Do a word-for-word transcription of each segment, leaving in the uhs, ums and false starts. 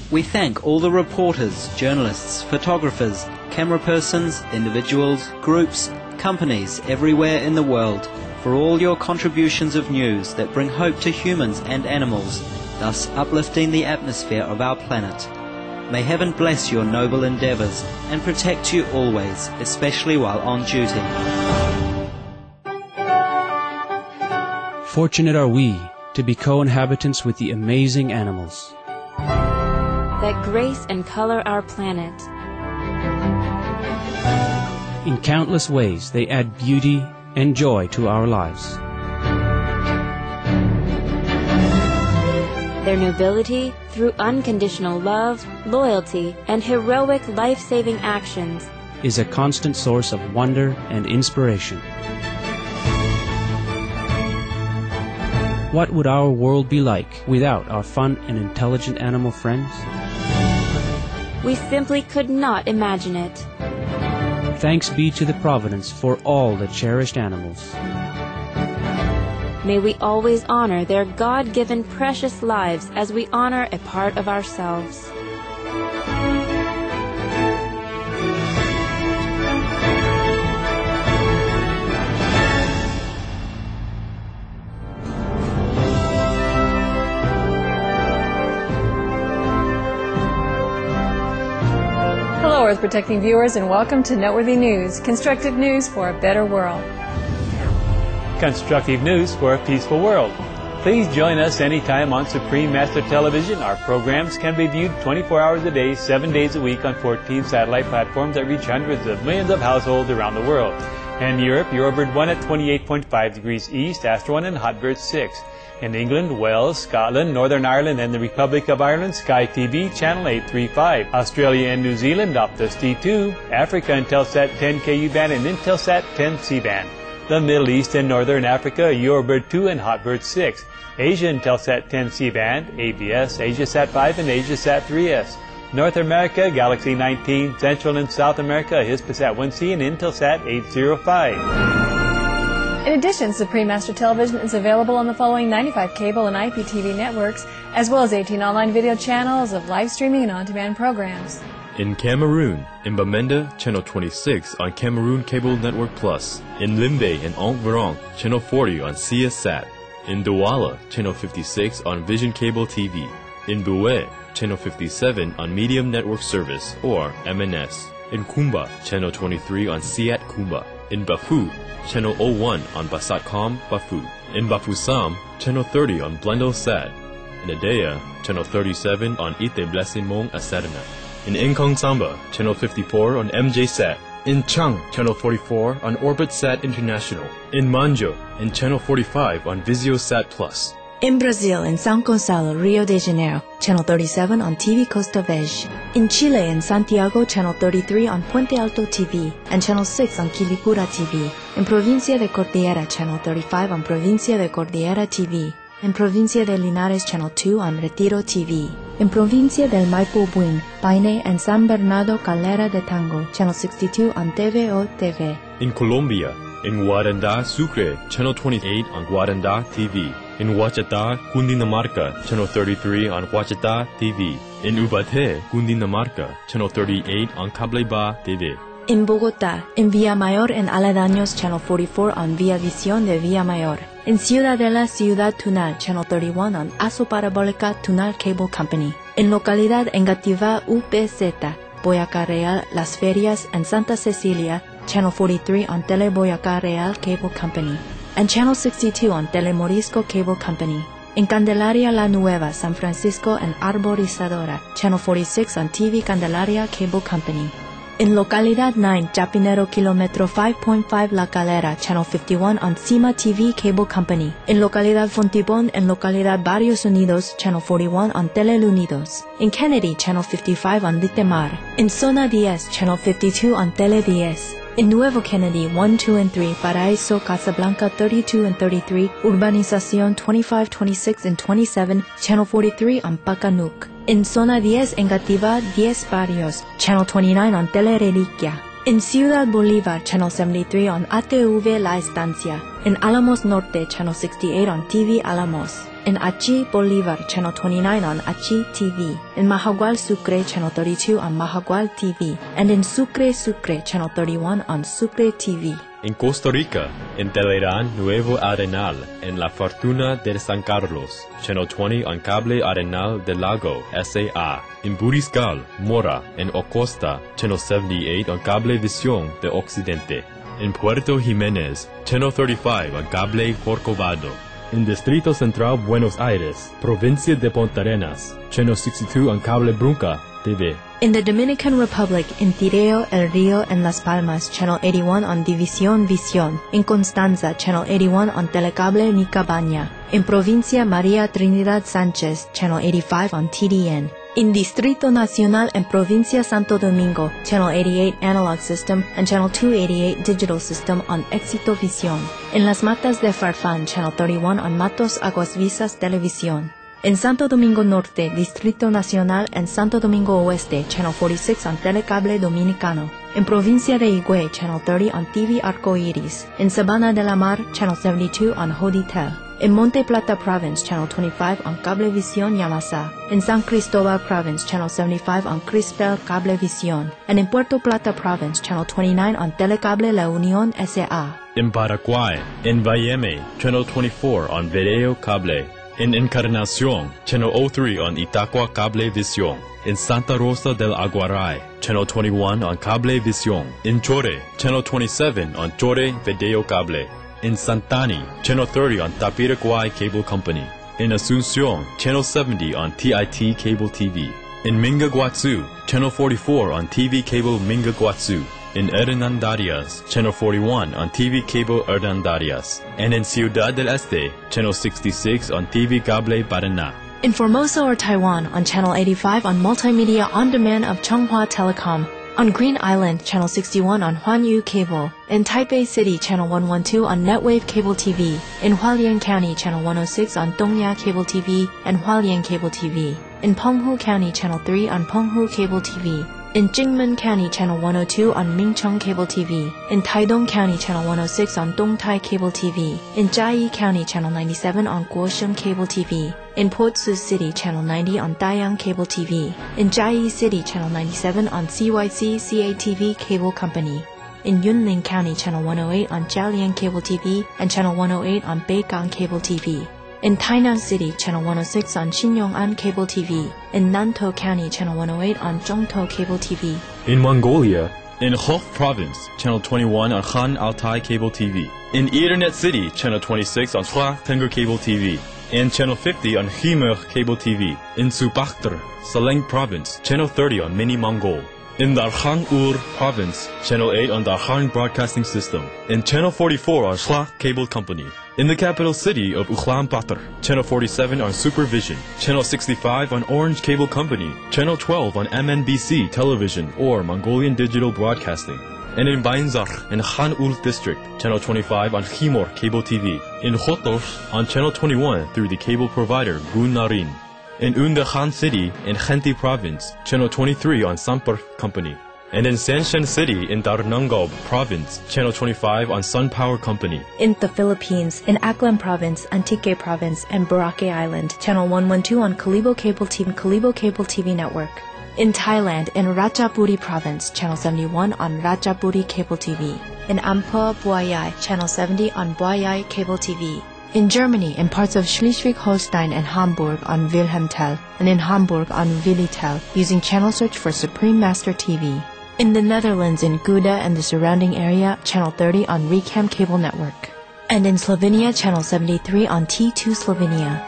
We thank all the reporters, journalists, photographers, camera persons, individuals, groups, companies everywhere in the world for all your contributions of news that bring hope to humans and animals, thus uplifting the atmosphere of our planet. May heaven bless your noble endeavours and protect you always, especially while on duty. Fortunate are we to be co-inhabitants with the amazing animals that grace and color our planet. In countless ways, they add beauty and joy to our lives. Their nobility, through unconditional love, loyalty, and heroic life-saving actions, is a constant source of wonder and inspiration. What would our world be like without our fun and intelligent animal friends? We simply could not imagine it. Thanks be to the Providence for all the cherished animals. May we always honor their God-given precious lives as we honor a part of ourselves. Hello, Earth Protecting viewers, and welcome to Noteworthy News, constructive news for a better world. Constructive news for a peaceful world. Please join us anytime on Supreme Master Television. Our programs can be viewed twenty-four hours a day, seven days a week on fourteen satellite platforms that reach hundreds of millions of households around the world. In Europe, Eurobird one at twenty-eight point five degrees east, Astro one and Hotbird six. In England, Wales, Scotland, Northern Ireland, and the Republic of Ireland, Sky T V, Channel eight thirty-five. Australia and New Zealand, Optus T two. Africa, Intelsat ten K U band and Intelsat ten C band. The Middle East and Northern Africa, Eurobird two and Hotbird six. Asia, Intelsat ten C band, A B S, AsiaSat five, and AsiaSat three S. North America, Galaxy nineteen. Central and South America, Hispasat one C and Intelsat eight oh five. In addition, Supreme Master Television is available on the following ninety-five cable and I P T V networks, as well as eighteen online video channels of live streaming and on-demand programs. In Cameroon, in Bamenda, Channel twenty-six on Cameroon Cable Network Plus. In Limbe and Enverong, Channel forty on C S Sat. In Douala, Channel fifty-six on Vision Cable T V. In Boué, Channel fifty-seven on Medium Network Service, or M N S. In Kumba, Channel twenty-three on Siat Kumba. In Bafu, Channel oh one on Basatcom Bafu. In Bafoussam, Channel thirty on Blendosat. In Adea, Channel thirty-seven on Ite Blasimong Asadana. In Nkong Samba, Channel fifty-four on M J Sat. In Chang, Channel forty-four on OrbitSat International. In Manjo, in Channel forty-five on VisioSat Plus. In Brazil, in São Gonçalo, Rio de Janeiro, Channel thirty-seven on T V Costa Verde. In Chile, in Santiago, Channel thirty-three on Puente Alto T V and Channel six on Quilicura T V. In Provincia de Cordillera, Channel thirty-five on Provincia de Cordillera T V. In Provincia de Linares, Channel two on Retiro T V. In Provincia del Maipo Buin, Paine, and San Bernardo Calera de Tango, Channel sixty-two on T V O T V. In Colombia, in Guaranda, Sucre, Channel twenty-eight on Guaranda T V. In Huachata, Cundinamarca, Channel thirty-three on Huachata T V. In Ubaté, Cundinamarca, Channel thirty-eight on Cableba T V. In Bogotá, in Villamayor and Aledaños, Channel forty-four on Via Visión de Villamayor. In Ciudadela, Ciudad Tunal, Channel thirty-one on Aso Parabólica Tunal Cable Company. In Localidad Engativá U P Z, Boyacá Real, Las Ferias, and Santa Cecilia, Channel forty-three on Tele Boyacá Real Cable Company. And Channel sixty-two on Telemorisco Cable Company. In Candelaria La Nueva, San Francisco, and Arborizadora, Channel forty-six on T V Candelaria Cable Company. In Localidad nine, Chapinero Kilometro five point five La Calera, Channel fifty-one on Cima T V Cable Company. In Localidad Fontibón and Localidad Barrios Unidos, Channel forty-one on Telelunidos. In Kennedy, Channel fifty-five on Litemar. In Zona ten, Channel fifty-two on Tele ten. In Nuevo Kennedy, one, two, and three, Paraíso, Casablanca thirty-two and thirty-three, Urbanización twenty-five, twenty-six, and twenty-seven, Channel forty-three on Pacanuc. In Zona ten, Engativá ten Barrios, Channel twenty-nine on Telereliquia. In Ciudad Bolívar, Channel seventy-three on A T V La Estancia. In Alamos Norte, Channel sixty-eight on T V Alamos. In Achi, Bolivar, Channel twenty-nine on Achi T V. In Mahagual, Sucre, Channel thirty-two on Mahagual T V. And in Sucre, Sucre, Channel thirty-one on Sucre T V. In Costa Rica, in Telerán Nuevo Arenal, en La Fortuna de San Carlos, Channel twenty on Cable Arenal del Lago, S A A. In Buriscal, Mora, en Ocosta, Channel seventy-eight on Cable Visión de Occidente. In Puerto Jiménez, Channel thirty-five on Cable Corcovado. In Distrito Central, Buenos Aires, Provincia de Puntarenas, Channel sixty-two on Cable Brunca T V. In the Dominican Republic, in Tireo, El Rio, and Las Palmas, Channel eighty-one on División Visión. In Constanza, Channel eighty-one on Telecable Ni Cabaña. In Provincia María Trinidad Sánchez, Channel eighty-five on T D N. In Distrito Nacional and Provincia Santo Domingo, Channel eighty-eight Analog System and Channel two eighty-eight Digital System on Éxito Visión. In Las Matas de Farfán, Channel thirty-one on Matos Aguas Visas Televisión. In Santo Domingo Norte, Distrito Nacional and Santo Domingo Oeste, Channel forty-six on Telecable Dominicano. In Provincia de Higüey, Channel thirty on T V Arcoiris. In Sabana de la Mar, Channel seventy-two on Hoditel. In Monte Plata Province, Channel twenty-five on Cablevisión Yamasa. In San Cristobal Province, Channel seventy-five on Crispel Cablevisión. And in Puerto Plata Province, Channel twenty-nine on Telecable La Unión S A. In Paraguay, in Bayeme, Channel twenty-four on Video Cable. In Encarnación, Channel oh three on Itacua Cablevisión. In Santa Rosa del Aguaray, Channel twenty-one on Cablevisión. In Chore, Channel twenty-seven on Chore Video Cable. In Santani, Channel thirty on Tapiraguay Cable Company. In Asunción, Channel seventy on T I T Cable T V. In Mingaguazú, Channel forty-four on T V Cable Mingaguazú. In Hernandarias, Channel forty-one on T V Cable Hernandarias. And in Ciudad del Este, Channel sixty-six on T V Cable Paraná. In Formosa or Taiwan, on Channel eighty-five on Multimedia On Demand of Chunghwa Telecom. On Green Island, Channel sixty-one on Huanyu Cable. In Taipei City, Channel one twelve on Netwave Cable T V. In Hualien County, Channel one oh six on Dongya Cable T V and Hualien Cable T V. In Penghu County, Channel three on Penghu Cable T V. In Jingmen County, Channel one oh two on Mincheng Cable T V. In Taidong County, Channel one oh six on Dongtai Cable T V. In Jiayi County, Channel ninety-seven on Guosheng Cable T V. In Potsu City, Channel ninety on Dayang Cable T V. In Jiayi City, Channel ninety-seven on C Y C C A T V Cable Company. In Yunlin County, Channel one oh eight on Jialian Cable T V and Channel one oh eight on Beigang Cable T V. In Tainan City, Channel one oh six on Xinyongan Cable T V. In Nantou County, Channel one oh eight on Zhongtou Cable T V. In Mongolia, in Hof Province, Channel twenty-one on Han Altai Cable T V. In Ethernet City, Channel twenty-six on Hua Tenger Cable T V. And Channel fifty on Himer Cable T V. In Subakhtar, Saleng Province, Channel thirty on Mini Mongol. In Darkhan Ur Province, Channel eight on Darkhan Broadcasting System. And Channel forty-four on Shla Cable Company. In the capital city of Ulaanbaatar, Channel forty-seven on Supervision. Channel sixty-five on Orange Cable Company. Channel twelve on M N B C Television or Mongolian Digital Broadcasting. And in Bainzar and Khan Ul District, Channel twenty-five on Himor Cable T V. In Khotos on Channel twenty-one through the cable provider Gun Narin. In Unda Khan City in Khenti Province, Channel twenty-three on Sampur Company. And in Sanshan City in Darnangob Province, Channel twenty-five on Sun Power Company. In the Philippines, in Aklan Province, Antique Province, and Boracay Island, Channel one twelve on Kalibo Cable T V, Kalibo Cable T V Network. In Thailand, in Ratchaburi Province, Channel seventy-one on Ratchaburi Cable T V. In Amphoe, Boyai, Channel seventy on Boyai Cable T V. In Germany, in parts of Schleswig-Holstein and Hamburg on Wilhelmtel, and in Hamburg on Willitel, using channel search for Supreme Master T V. In the Netherlands, in Gouda and the surrounding area, Channel thirty on Recam Cable Network. And in Slovenia, Channel seventy-three on T two Slovenia.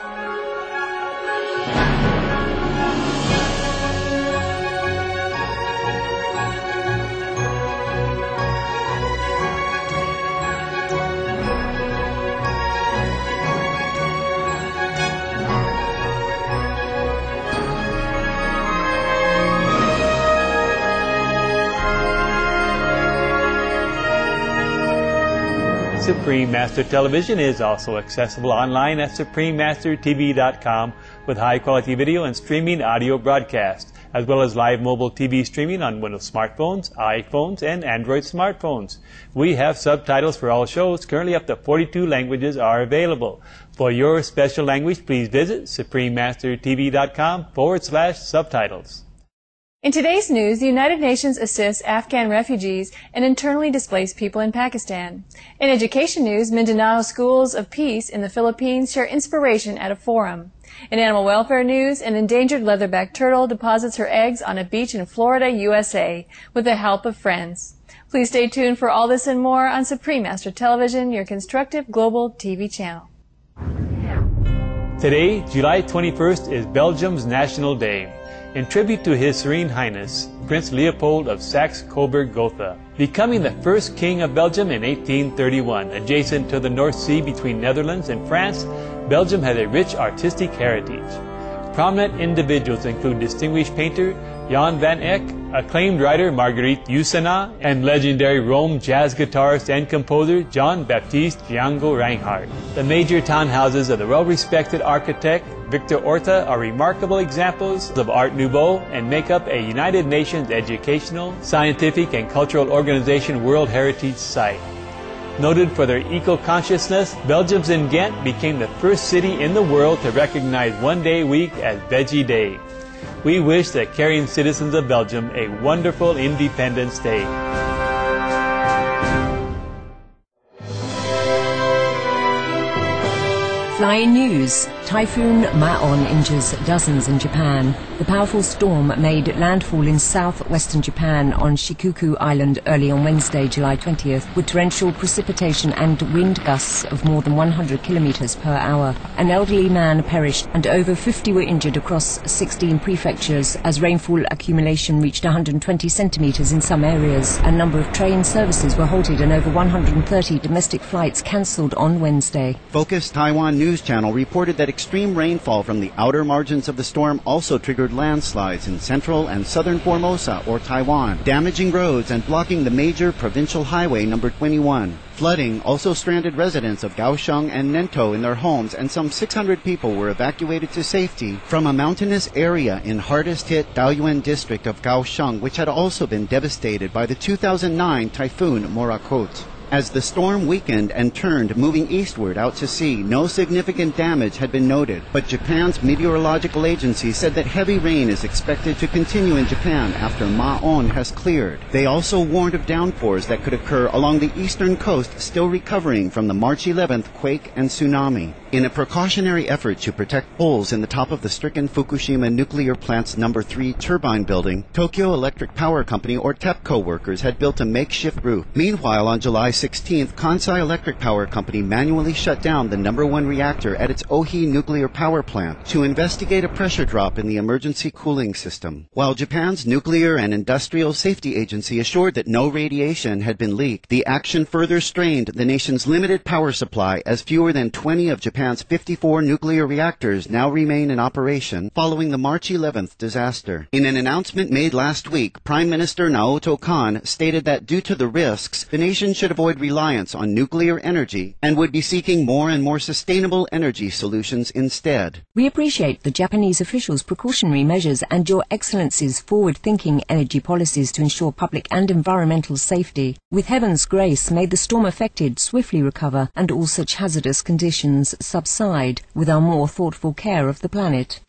Supreme Master Television is also accessible online at supreme master t v dot com with high-quality video and streaming audio broadcast. as well as live mobile T V streaming on Windows smartphones, iPhones, and Android smartphones. We have subtitles for all shows. Currently up to forty-two languages are available. For your special language, please visit suprememastertv.com forward slash subtitles. In today's news, the United Nations assists Afghan refugees and internally displaced people in Pakistan. In education news, Mindanao Schools of Peace in the Philippines share inspiration at a forum. In animal welfare news, an endangered leatherback turtle deposits her eggs on a beach in Florida, U S A, with the help of friends. Please stay tuned for all this and more on Supreme Master Television, your constructive global T V channel. Today, July twenty-first, is Belgium's National Day, in tribute to His Serene Highness, Prince Leopold of Saxe-Coburg-Gotha, becoming the first king of Belgium in eighteen thirty-one. Adjacent to the North Sea between Netherlands and France, Belgium has a rich artistic heritage. Prominent individuals include distinguished painter Jan van Eyck, acclaimed writer Marguerite Yourcenar, and legendary Rome jazz guitarist and composer Jean-Baptiste Django Reinhardt. The major townhouses of the well-respected architect Victor Horta are remarkable examples of Art Nouveau and make up a United Nations Educational, Scientific, and Cultural Organization World Heritage Site. Noted for their eco-consciousness, Belgium's in Ghent became the first city in the world to recognize one day a week as Veggie Day. We wish the caring citizens of Belgium a wonderful Independence Day. Flying news. Typhoon Ma-on injures dozens in Japan. The powerful storm made landfall in southwestern Japan on Shikoku Island early on Wednesday, July twentieth, with torrential precipitation and wind gusts of more than one hundred kilometers per hour. An elderly man perished and over fifty were injured across sixteen prefectures as rainfall accumulation reached one hundred twenty centimeters in some areas. A number of train services were halted and over one hundred thirty domestic flights cancelled on Wednesday. Focus Taiwan News Channel reported that extreme rainfall from the outer margins of the storm also triggered landslides in central and southern Formosa or Taiwan, damaging roads and blocking the major provincial highway number twenty-one. Flooding also stranded residents of Kaohsiung and Nento in their homes, and some six hundred people were evacuated to safety from a mountainous area in hardest-hit Taoyuan district of Kaohsiung, which had also been devastated by the two thousand nine typhoon Morakot. As the storm weakened and turned, moving eastward out to sea, no significant damage had been noted, but Japan's meteorological agency said that heavy rain is expected to continue in Japan after Ma-on has cleared. They also warned of downpours that could occur along the eastern coast, still recovering from the March eleventh quake and tsunami. In a precautionary effort to protect poles in the top of the stricken Fukushima nuclear plant's number three turbine building, Tokyo Electric Power Company or TEPCO workers had built a makeshift roof. Meanwhile, on July sixteenth, Kansai Electric Power Company manually shut down the number one reactor at its Ohi nuclear power plant to investigate a pressure drop in the emergency cooling system. While Japan's Nuclear and Industrial Safety Agency assured that no radiation had been leaked, the action further strained the nation's limited power supply as fewer than twenty of Japan's Japan's fifty-four nuclear reactors now remain in operation following the March eleventh disaster. In an announcement made last week, Prime Minister Naoto Kan stated that due to the risks, the nation should avoid reliance on nuclear energy and would be seeking more and more sustainable energy solutions instead. We appreciate the Japanese officials' precautionary measures and Your Excellency's forward-thinking energy policies to ensure public and environmental safety. With heaven's grace, may the storm affected swiftly recover and all such hazardous conditions subside with our more thoughtful care of the planet.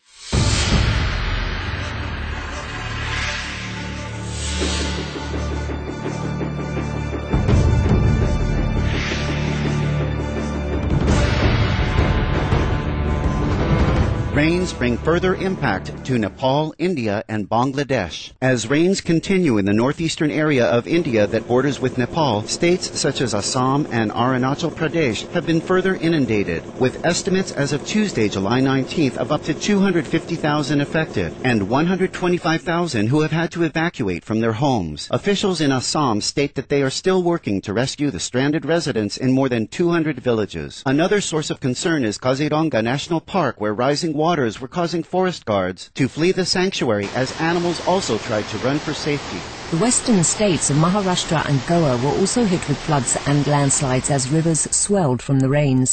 Rains bring further impact to Nepal, India, and Bangladesh. As rains continue in the northeastern area of India that borders with Nepal, states such as Assam and Arunachal Pradesh have been further inundated, with estimates as of Tuesday, July nineteenth, of up to two hundred fifty thousand affected and one hundred twenty-five thousand who have had to evacuate from their homes. Officials in Assam state that they are still working to rescue the stranded residents in more than two hundred villages. Another source of concern is Kaziranga National Park, where rising waters were causing forest guards to flee the sanctuary as animals also tried to run for safety. The western states of Maharashtra and Goa were also hit with floods and landslides as rivers swelled from the rains.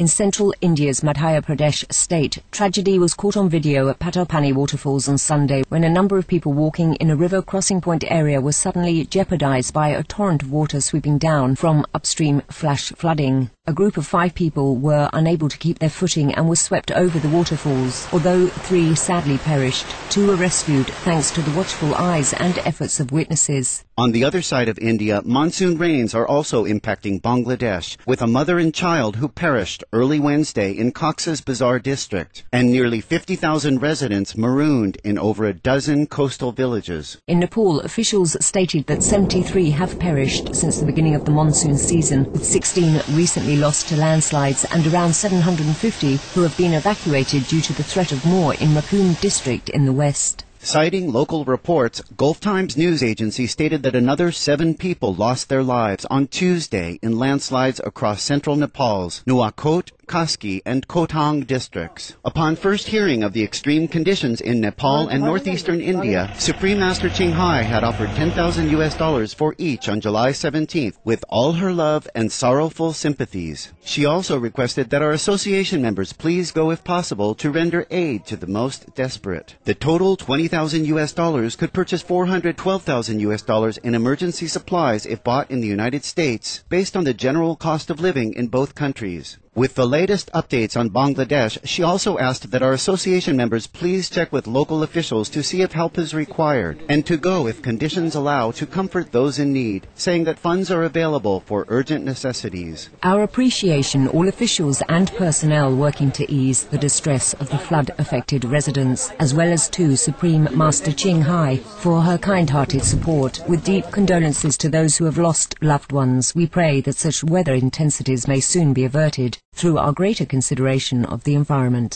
In central India's Madhya Pradesh state, tragedy was caught on video at Patapani waterfalls on Sunday when a number of people walking in a river crossing point area were suddenly jeopardized by a torrent of water sweeping down from upstream flash flooding. A group of five people were unable to keep their footing and were swept over the waterfalls. Although three sadly perished, two were rescued thanks to the watchful eyes and efforts of witnesses. On the other side of India, monsoon rains are also impacting Bangladesh, with a mother and child who perished early Wednesday in Cox's Bazar district, and nearly fifty thousand residents marooned in over a dozen coastal villages. In Nepal, officials stated that seventy-three have perished since the beginning of the monsoon season, with sixteen recently lost to landslides and around seven hundred fifty who have been evacuated due to the threat of more in Markum district in the west. Citing local reports, Gulf Times news agency stated that another seven people lost their lives on Tuesday in landslides across central Nepal's Nuwakot, Kaski, and Kotang districts. Upon first hearing of the extreme conditions in Nepal and northeastern India, Supreme Master Ching Hai had offered ten thousand U S dollars for each on July seventeenth, with all her love and sorrowful sympathies. She also requested that our association members please go if possible to render aid to the most desperate. The total twenty thousand U S dollars could purchase four hundred twelve thousand U S dollars in emergency supplies if bought in the United States, based on the general cost of living in both countries. With the latest updates on Bangladesh, she also asked that our association members please check with local officials to see if help is required, and to go if conditions allow to comfort those in need, saying that funds are available for urgent necessities. Our appreciation all officials and personnel working to ease the distress of the flood-affected residents, as well as to Supreme Master Ching Hai for her kind-hearted support. With deep condolences to those who have lost loved ones, we pray that such weather intensities may soon be averted through our greater consideration of the environment.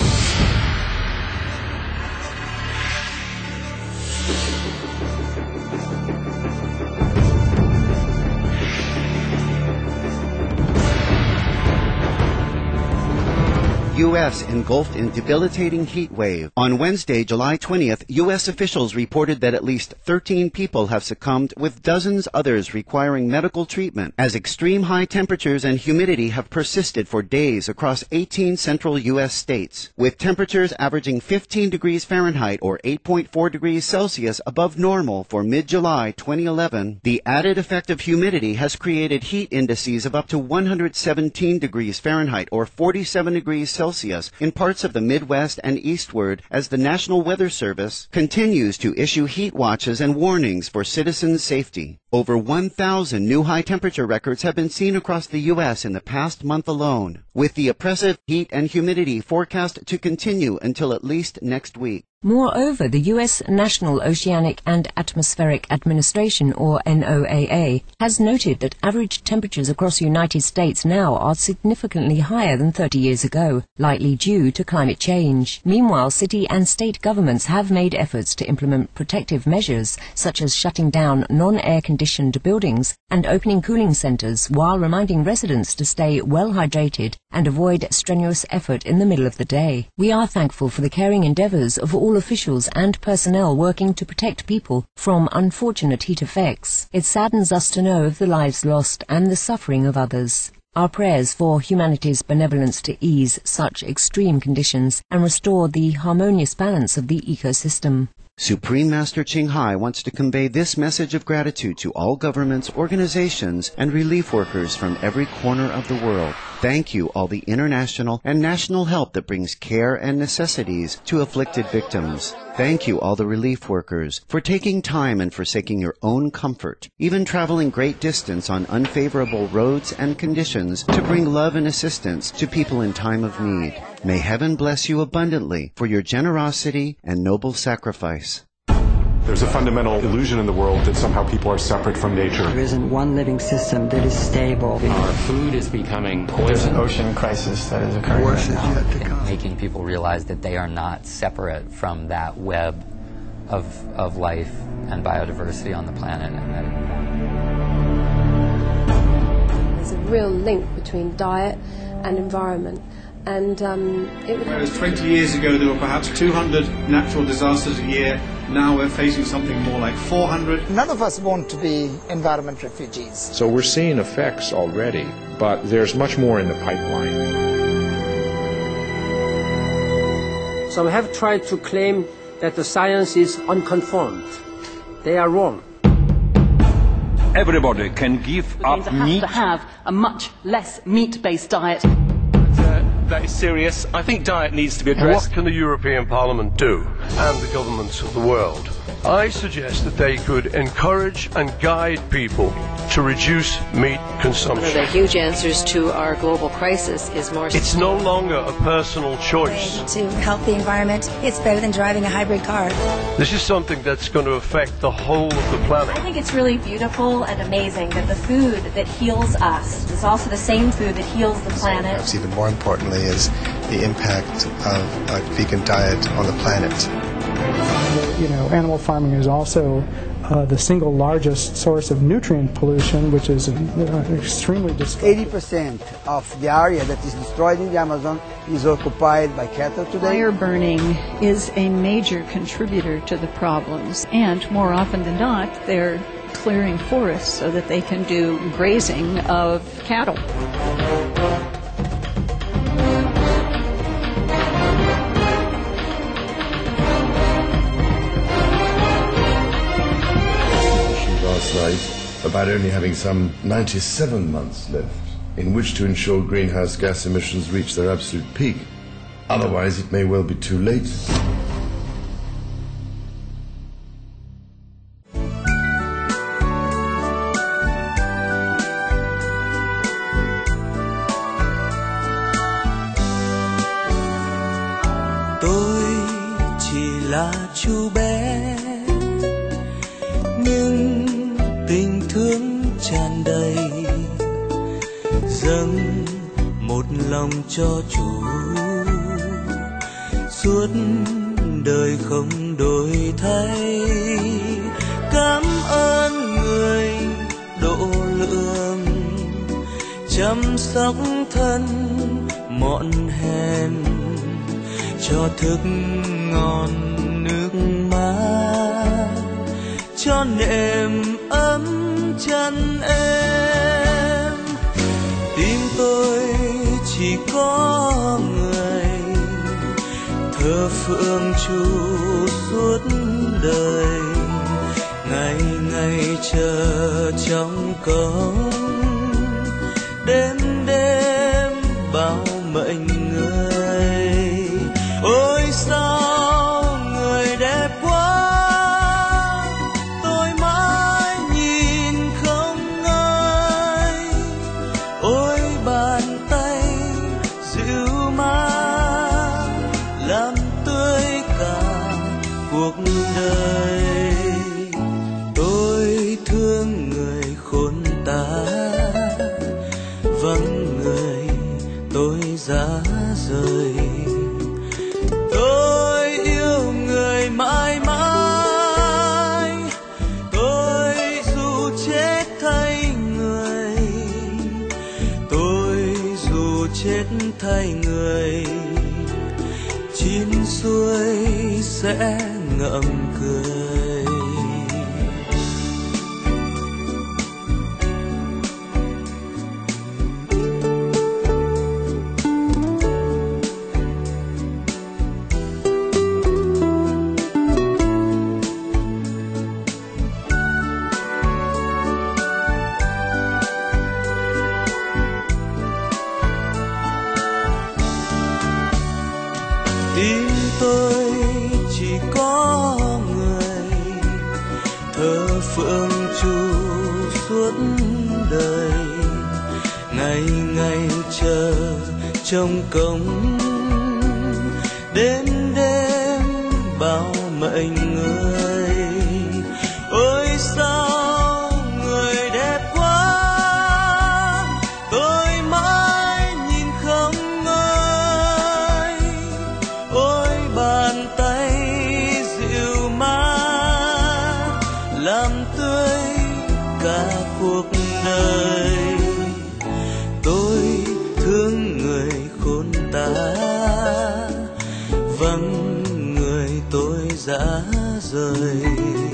U S engulfed in debilitating heat wave. On Wednesday, July twentieth, U S officials reported that at least thirteen people have succumbed, with dozens others requiring medical treatment, as extreme high temperatures and humidity have persisted for days across eighteen central U S states, with temperatures averaging fifteen degrees Fahrenheit or eight point four degrees Celsius above normal for mid-July twenty eleven. The added effect of humidity has created heat indices of up to one hundred seventeen degrees Fahrenheit or forty-seven degrees Celsius in parts of the Midwest and eastward, as the National Weather Service continues to issue heat watches and warnings for citizens' safety. Over one thousand new high-temperature records have been seen across the U S in the past month alone, with the oppressive heat and humidity forecast to continue until at least next week. Moreover, the U S National Oceanic and Atmospheric Administration, or N O A A, has noted that average temperatures across the United States now are significantly higher than thirty years ago, likely due to climate change. Meanwhile, city and state governments have made efforts to implement protective measures, such as shutting down non-air-conditioned buildings and opening cooling centers, while reminding residents to stay well hydrated and avoid strenuous effort in the middle of the day. We are thankful for the caring endeavors of all officials and personnel working to protect people from unfortunate heat effects. It saddens us to know of the lives lost and the suffering of others. Our prayers for humanity's benevolence to ease such extreme conditions and restore the harmonious balance of the ecosystem. Supreme Master Ching Hai wants to convey this message of gratitude to all governments, organizations, and relief workers from every corner of the world. Thank you, all the international and national help that brings care and necessities to afflicted victims. Thank you, all the relief workers, for taking time and forsaking your own comfort, even traveling great distance on unfavorable roads and conditions to bring love and assistance to people in time of need. May heaven bless you abundantly for your generosity and noble sacrifice. There's a fundamental illusion in the world that somehow people are separate from nature. There isn't one living system that is stable. Our food is becoming poison. There's an ocean crisis that is occurring Worse right now. is yet to come. Making people realize that they are not separate from that web of, of life and biodiversity on the planet. And that there's a real link between diet and environment. And um, it would Whereas twenty years ago there were perhaps two hundred natural disasters a year, now we're facing something more like four hundred. None of us want to be environment refugees. So we're seeing effects already, but there's much more in the pipeline. Some have tried to claim that the science is unconformed. They are wrong. Everybody can give up have meat. to have a much less meat-based diet. Uh, that is serious. I think diet needs to be addressed. What can the European Parliament do, and the governments of the world? I suggest that they could encourage and guide people to reduce meat consumption. One of the huge answers to our global crisis is more... It's no longer a personal choice. To help the environment, it's better than driving a hybrid car. This is something that's going to affect the whole of the planet. I think it's really beautiful and amazing that the food that heals us is also the same food that heals the planet. Perhaps even more importantly is the impact of a vegan diet on the planet. You know, animal farming is also uh, the single largest source of nutrient pollution, which is uh, extremely destructive. eighty percent of the area that is destroyed in the Amazon is occupied by cattle today. Fire burning is a major contributor to the problems, and more often than not, they're clearing forests so that they can do grazing of cattle. Last night about only having some ninety-seven months left in which to ensure greenhouse gas emissions reach their absolute peak. Otherwise, it may well be too late. Tôi chỉ là chú bé, nhưng tình thương tràn đầy, dâng một lòng cho Chủ, suốt đời không đổi thay. Cảm ơn người độ lượng, chăm sóc thân mọn hèn, cho thức ngon nước mát, cho nệm ấm chân em. Tim tôi chỉ có người, thờ phượng Chủ suốt đời, ngày ngày chờ trong cống, đêm đêm bao mệnh người. Ôi sao người đẹp quá, tôi mãi nhìn không ngơi. Ôi bàn tay dịu mát làm tươi cả cuộc đời. Tôi thương người khôn tả, vắng người tôi giá rời. Tôi yêu người mãi mãi, tôi dù chết thay người, tôi dù chết thay người, chín xuôi sẽ ngậm cười. Tim tôi chỉ có người, thờ phượng Chủ suốt đời, ngày ngày chờ trong cống, đêm đêm bao mệnh người. Ôi sao người đẹp quá, tôi mãi nhìn không ngơi. Ôi bàn tay dịu mát làm tươi cả cuộc đời. Tôi thương người khôn tả, vắng người tôi giá rời.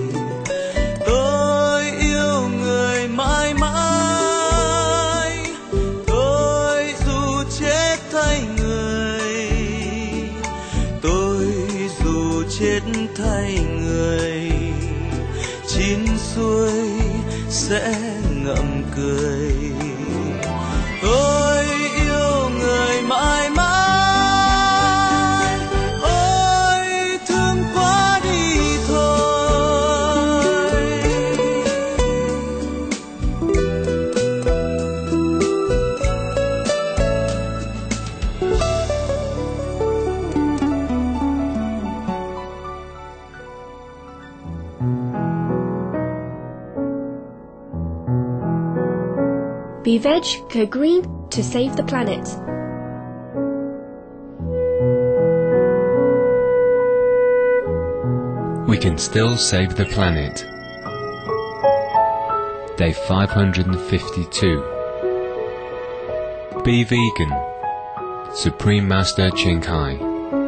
Tôi yêu người mãi mãi, tôi dù chết thay người, tôi chết thay người, chín xuôi sẽ ngậm cười. Ôi yêu người mãi mãi, ôi thương quá đi thôi. Be veg, go green to save the planet. We can still save the planet. Day five hundred fifty-two. Be vegan. Supreme Master Ching Hai.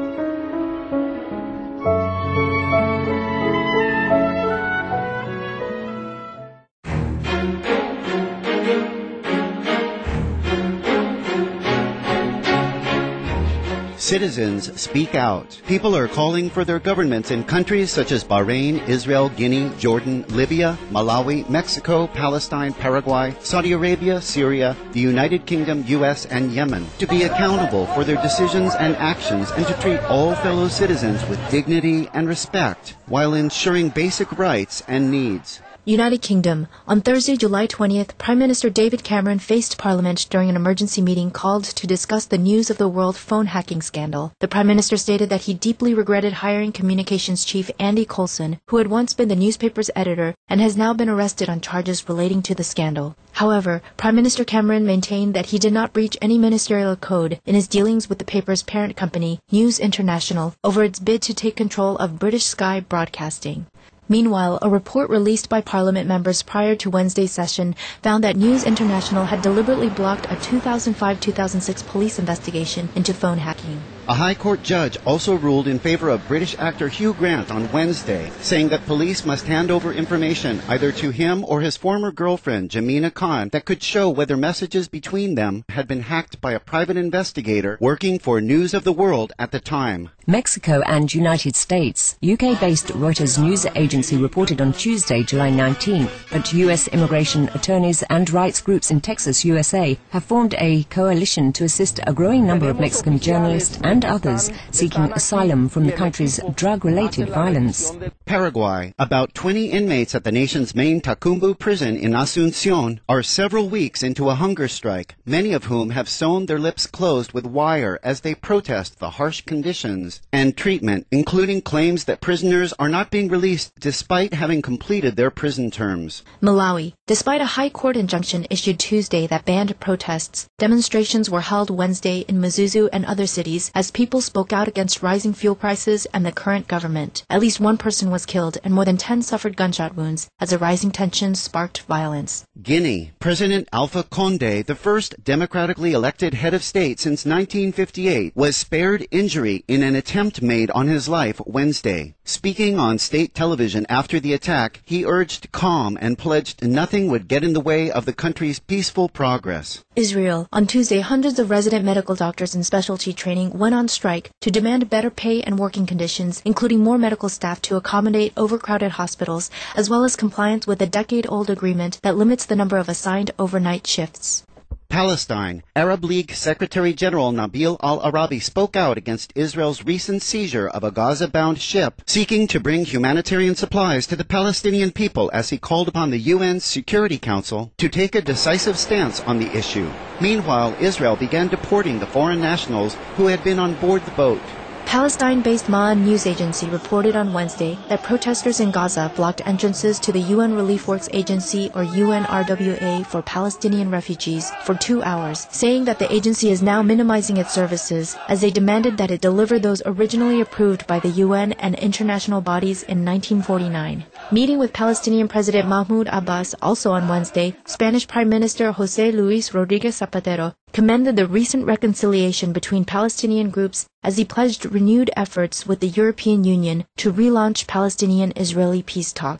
Citizens speak out. People are calling for their governments in countries such as Bahrain, Israel, Guinea, Jordan, Libya, Malawi, Mexico, Palestine, Paraguay, Saudi Arabia, Syria, the United Kingdom, U S, and Yemen to be accountable for their decisions and actions and to treat all fellow citizens with dignity and respect while ensuring basic rights and needs. United Kingdom. On Thursday, July twentieth, Prime Minister David Cameron faced Parliament during an emergency meeting called to discuss the news of the world phone hacking scandal. The Prime Minister stated that he deeply regretted hiring Communications Chief Andy Coulson, who had once been the newspaper's editor and has now been arrested on charges relating to the scandal. However, Prime Minister Cameron maintained that he did not breach any ministerial code in his dealings with the paper's parent company, News International, over its bid to take control of British Sky Broadcasting. Meanwhile, a report released by Parliament members prior to Wednesday's session found that News International had deliberately blocked a two thousand five to two thousand six police investigation into phone hacking. A High Court judge also ruled in favor of British actor Hugh Grant on Wednesday, saying that police must hand over information either to him or his former girlfriend, Jamina Khan, that could show whether messages between them had been hacked by a private investigator working for News of the World at the time. Mexico and United States. U K-based Reuters news agency reported on Tuesday, July nineteenth, that U S immigration attorneys and rights groups in Texas, U S A, have formed a coalition to assist a growing number of Mexican journalists and others seeking asylum from the country's drug-related violence. Paraguay. About twenty inmates at the nation's main Tacumbo prison in Asunción are several weeks into a hunger strike, many of whom have sewn their lips closed with wire as they protest the harsh conditions and treatment, including claims that prisoners are not being released despite having completed their prison terms. Malawi. Despite a high court injunction issued Tuesday that banned protests, demonstrations were held Wednesday in Mazuzu and other cities as people spoke out against rising fuel prices and the current government. At least one person was killed and more than ten suffered gunshot wounds as the rising tensions sparked violence. Guinea. President Alpha Condé, the first democratically elected head of state since nineteen fifty-eight, was spared injury in an attempt made on his life Wednesday. Speaking on state television after the attack, he urged calm and pledged nothing would get in the way of the country's peaceful progress. Israel. On Tuesday, hundreds of resident medical doctors in specialty training went on strike to demand better pay and working conditions, including more medical staff to accommodate overcrowded hospitals, as well as compliance with a decade-old agreement that limits the number of assigned overnight shifts. Palestine. Arab League Secretary General Nabil al-Arabi spoke out against Israel's recent seizure of a Gaza-bound ship seeking to bring humanitarian supplies to the Palestinian people as he called upon the U N's Security Council to take a decisive stance on the issue. Meanwhile, Israel began deporting the foreign nationals who had been on board the boat. Palestine-based Ma'an news agency reported on Wednesday that protesters in Gaza blocked entrances to the U N Relief Works Agency, or U N R W A, for Palestinian refugees for two hours, saying that the agency is now minimizing its services as they demanded that it deliver those originally approved by the U N and international bodies in nineteen forty-nine. Meeting with Palestinian President Mahmoud Abbas also on Wednesday, Spanish Prime Minister José Luis Rodríguez Zapatero commended the recent reconciliation between Palestinian groups as he pledged renewed efforts with the European Union to relaunch Palestinian-Israeli peace talks.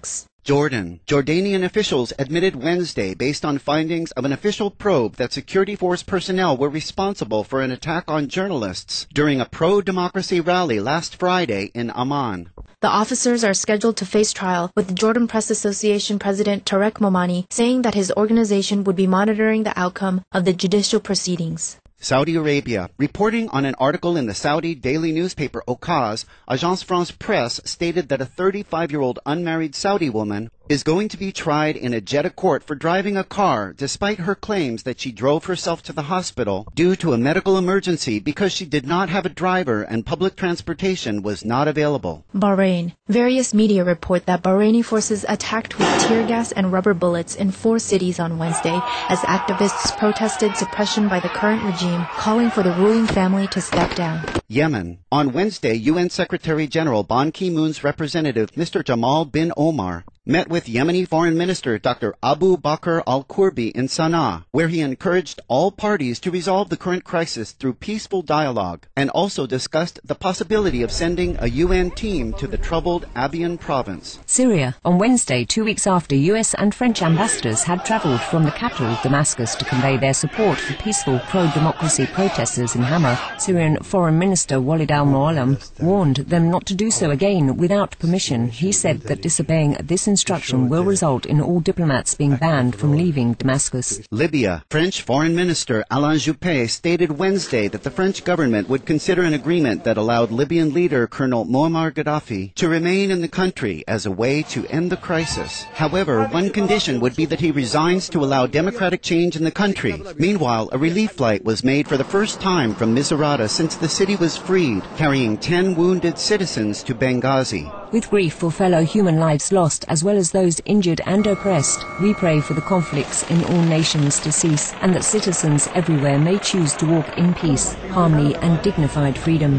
Jordan. Jordanian officials admitted Wednesday, based on findings of an official probe, that security force personnel were responsible for an attack on journalists during a pro-democracy rally last Friday in Amman. The officers are scheduled to face trial, with the Jordan Press Association president Tarek Momani saying that his organization would be monitoring the outcome of the judicial proceedings. Saudi Arabia. Reporting on an article in the Saudi daily newspaper Okaz, Agence France Presse stated that a thirty-five-year-old unmarried Saudi woman is going to be tried in a Jeddah court for driving a car despite her claims that she drove herself to the hospital due to a medical emergency because she did not have a driver and public transportation was not available. Bahrain. Various media report that Bahraini forces attacked with tear gas and rubber bullets in four cities on Wednesday as activists protested suppression by the current regime, calling for the ruling family to step down. Yemen. On Wednesday, U N Secretary General Ban Ki-moon's representative, Mister Jamal bin Omar, met with Yemeni Foreign Minister Doctor Abu Bakr al-Kurbi in Sana'a, where he encouraged all parties to resolve the current crisis through peaceful dialogue, and also discussed the possibility of sending a U N team to the troubled Abiyan province. Syria. On Wednesday, two weeks after U S and French ambassadors had travelled from the capital, Damascus, to convey their support for peaceful pro-democracy protesters in Hama, Syrian Foreign Minister Walid al-Muallim warned them not to do so again without permission. He said that disobeying this instruction will result in all diplomats being banned from leaving Damascus. Libya. French Foreign Minister Alain Juppé stated Wednesday that the French government would consider an agreement that allowed Libyan leader Colonel Muammar Gaddafi to remain in the country as a way to end the crisis. However, one condition would be that he resigns to allow democratic change in the country. Meanwhile, a relief flight was made for the first time from Misrata since the city was freed, carrying ten wounded citizens to Benghazi. With grief for fellow human lives lost, as well as those injured and oppressed, we pray for the conflicts in all nations to cease, and that citizens everywhere may choose to walk in peace, harmony and dignified freedom.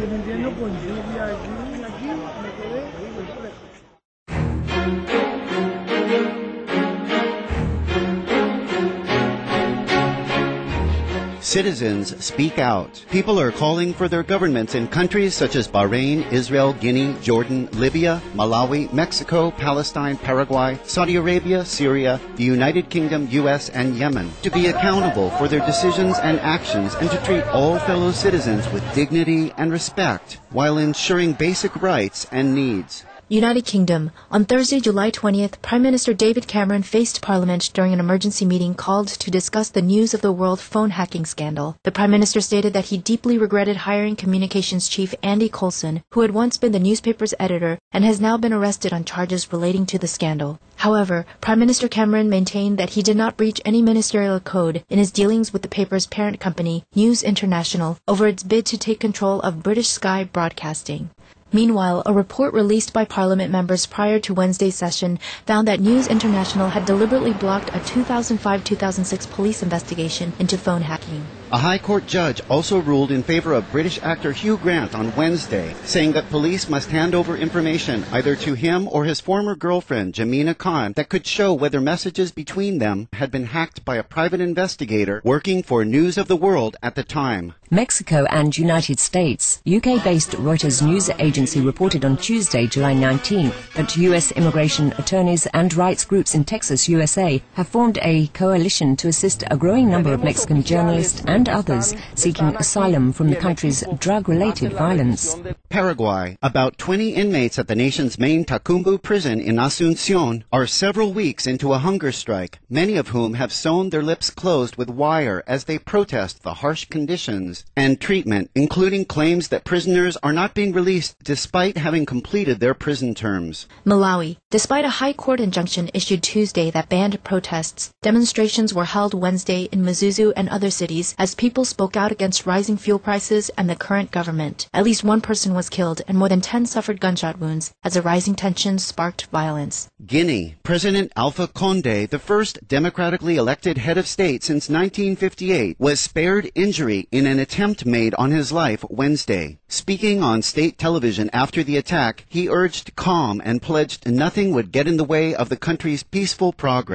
Citizens speak out. People are calling for their governments in countries such as Bahrain, Israel, Guinea, Jordan, Libya, Malawi, Mexico, Palestine, Paraguay, Saudi Arabia, Syria, the United Kingdom, U S, and Yemen to be accountable for their decisions and actions and to treat all fellow citizens with dignity and respect while ensuring basic rights and needs. United Kingdom. On Thursday, July twentieth, Prime Minister David Cameron faced Parliament during an emergency meeting called to discuss the news of the world phone hacking scandal. The Prime Minister stated that he deeply regretted hiring communications chief Andy Coulson, who had once been the newspaper's editor and has now been arrested on charges relating to the scandal. However, Prime Minister Cameron maintained that he did not breach any ministerial code in his dealings with the paper's parent company, News International, over its bid to take control of British Sky Broadcasting. Meanwhile, a report released by Parliament members prior to Wednesday's session found that News International had deliberately blocked a two thousand five to two thousand six police investigation into phone hacking. A High Court judge also ruled in favor of British actor Hugh Grant on Wednesday, saying that police must hand over information either to him or his former girlfriend, Jamina Khan, that could show whether messages between them had been hacked by a private investigator working for News of the World at the time. Mexico and United States. U K-based Reuters news agency reported on Tuesday, July nineteenth, that U S immigration attorneys and rights groups in Texas, U S A, have formed a coalition to assist a growing number of Mexican journalists and others seeking asylum from the country's drug-related violence. Paraguay. About twenty inmates at the nation's main Tacumbo prison in Asunción are several weeks into a hunger strike, many of whom have sewn their lips closed with wire as they protest the harsh conditions and treatment, including claims that prisoners are not being released despite having completed their prison terms. Malawi. Despite a high court injunction issued Tuesday that banned protests, demonstrations were held Wednesday in Mzuzu and other cities as people spoke out against rising fuel prices and the current government. At least one person was killed and more than ten suffered gunshot wounds as the rising tensions sparked violence. Guinea. President Alpha Condé, the first democratically elected head of state since nineteen fifty-eight, was spared injury in an attempt made on his life Wednesday. Speaking on state television after the attack, he urged calm and pledged nothing would get in the way of the country's peaceful progress.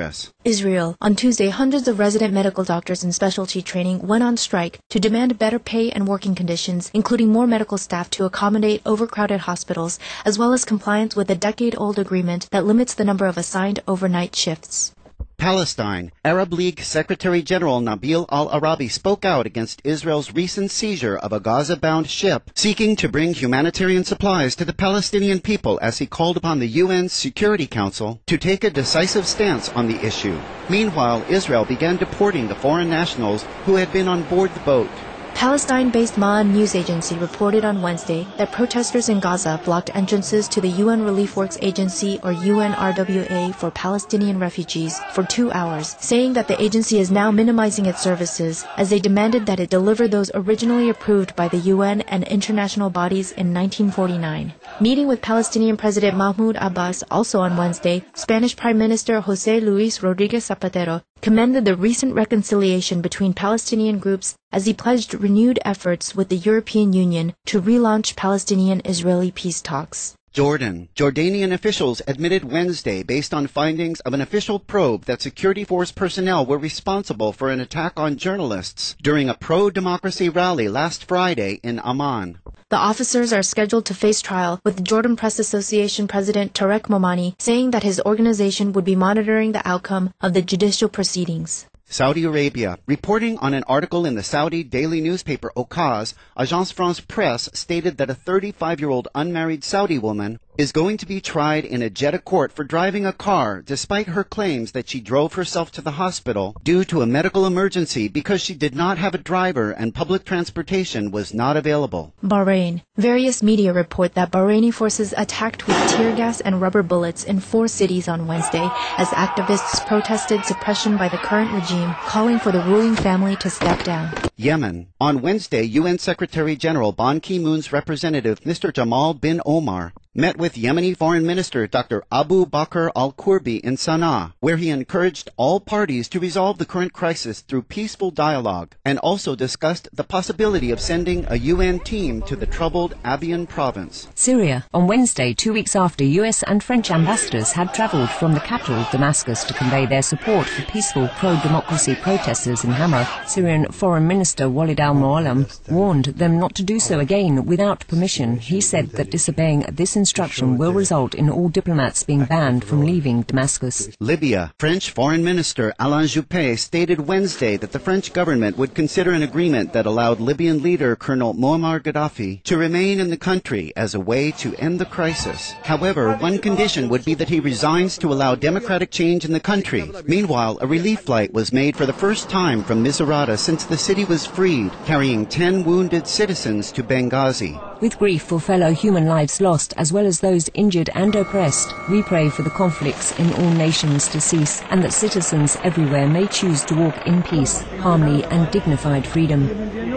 Israel. On Tuesday, hundreds of resident medical doctors in specialty training went on strike to demand better pay and working conditions, including more medical staff to accommodate overcrowded hospitals, as well as compliance with a decade-old agreement that limits the number of assigned overnight shifts. Palestine. Arab League Secretary General Nabil al-Arabi spoke out against Israel's recent seizure of a Gaza-bound ship seeking to bring humanitarian supplies to the Palestinian people as he called upon the U N Security Council to take a decisive stance on the issue. Meanwhile, Israel began deporting the foreign nationals who had been on board the boat. Palestine-based Ma'an news agency reported on Wednesday that protesters in Gaza blocked entrances to the U N Relief Works Agency, or U N R W A, for Palestinian refugees for two hours, saying that the agency is now minimizing its services as they demanded that it deliver those originally approved by the U N and international bodies in nineteen forty-nine. Meeting with Palestinian President Mahmoud Abbas also on Wednesday, Spanish Prime Minister José Luis Rodríguez Zapatero commended the recent reconciliation between Palestinian groups as he pledged renewed efforts with the European Union to relaunch Palestinian-Israeli peace talks. Jordan. Jordanian officials admitted Wednesday, based on findings of an official probe, that security force personnel were responsible for an attack on journalists during a pro-democracy rally last Friday in Amman. The officers are scheduled to face trial, with Jordan Press Association President Tarek Momani saying that his organization would be monitoring the outcome of the judicial proceedings. Saudi Arabia. Reporting on an article in the Saudi daily newspaper Okaz, Agence France Presse stated that a thirty-five-year-old unmarried Saudi woman is going to be tried in a Jeddah court for driving a car despite her claims that she drove herself to the hospital due to a medical emergency because she did not have a driver and public transportation was not available. Bahrain. Various media report that Bahraini forces attacked with tear gas and rubber bullets in four cities on Wednesday as activists protested suppression by the current regime, calling for the ruling family to step down. Yemen. On Wednesday, U N Secretary General Ban Ki-moon's representative, Mister Jamal bin Omar, met with Yemeni Foreign Minister Doctor Abu Bakr al-Kurbi in Sana'a, where he encouraged all parties to resolve the current crisis through peaceful dialogue, and also discussed the possibility of sending a U N team to the troubled Abiyan province. Syria. On Wednesday, two weeks after U S and French ambassadors had travelled from the capital, Damascus, to convey their support for peaceful pro-democracy protesters in Hama, Syrian Foreign Minister Walid al-Muallim warned them not to do so again without permission. He said that disobeying this instruction will result in all diplomats being banned from leaving Damascus. Libya. French Foreign Minister Alain Juppé stated Wednesday that the French government would consider an agreement that allowed Libyan leader Colonel Muammar Gaddafi to remain in the country as a way to end the crisis. However, one condition would be that he resigns to allow democratic change in the country. Meanwhile, a relief flight was made for the first time from Misrata since the city was freed, carrying ten wounded citizens to Benghazi. With grief for fellow human lives lost, as well as those injured and oppressed, we pray for the conflicts in all nations to cease, and that citizens everywhere may choose to walk in peace, harmony and dignified freedom.